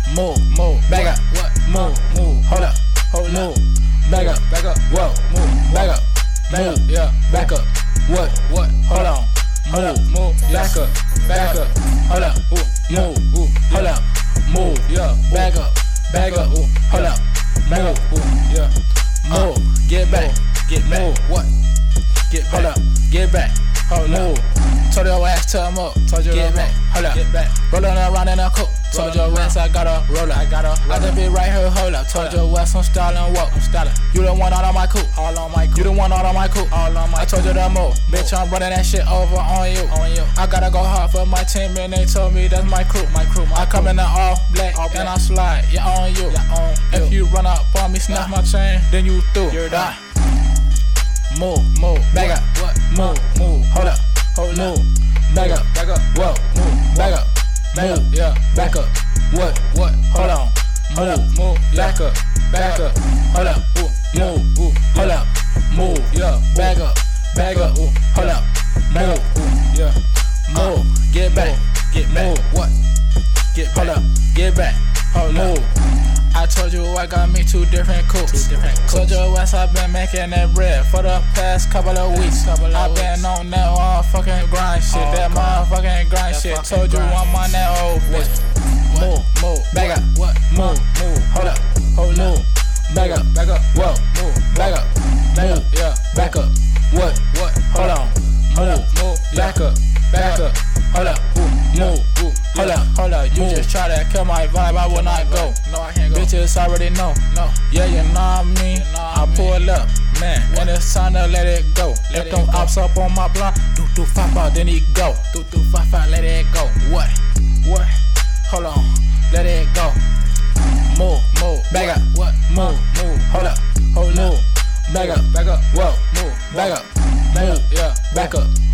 move, back up, what, move, hold up, move, back up, whoa, move, back up, move, yeah, back up, what, hold on, move, back up, hold up, move, hold up, move, yeah, back up, hold up, move, yeah, move, get back, move, what, hold up, get back, move. Told your ass to him up, get back, hold up, rollin' around in a coupe. Told your ass I gotta roll up, I just be right here, hold up. Told your ass I'm stylin', walk, I'm stylin'. You don't want all on my coupe, You don't want all on my coupe, I told you that move, bitch I'm running that shit over on you. I gotta go hard for my team and they told me that's my crew. I come in all black and I slide, yeah on you. If you run up on me, snap my chain, then you through. You're done. Move, back up, what? Move, hold up, move, back up, whoa, move, back up, move, yeah, back up, what, hold on, move, back up, hold up, move, hold up, move, yeah, back up, hold up, move, yeah, move, get back, move, what, hold up, get back, move. I told you I got me two different coupes. Told your ass I been making that bread for the past couple of weeks. I been on that motherfucking grind shit. That motherfucking grind shit. Told you I'm on that old bitch. Move, back up, what? Move, hold up, move, back up, whoa, move, back up, move, yeah, back up, what, hold on, move, back up, hold up, move, hold up, you just try to kill my vibe, I will not go. No, I can't go. Bitches already know. Yeah, you know what I mean? I pull up, man, and it's time to let it go. Let them ops up on my block, do 5 then he go. Do 5, let it go. What? Hold on, let it go. Move, back up, what? Move, hold up, move, back up, whoa, move, back up, move, yeah, back up.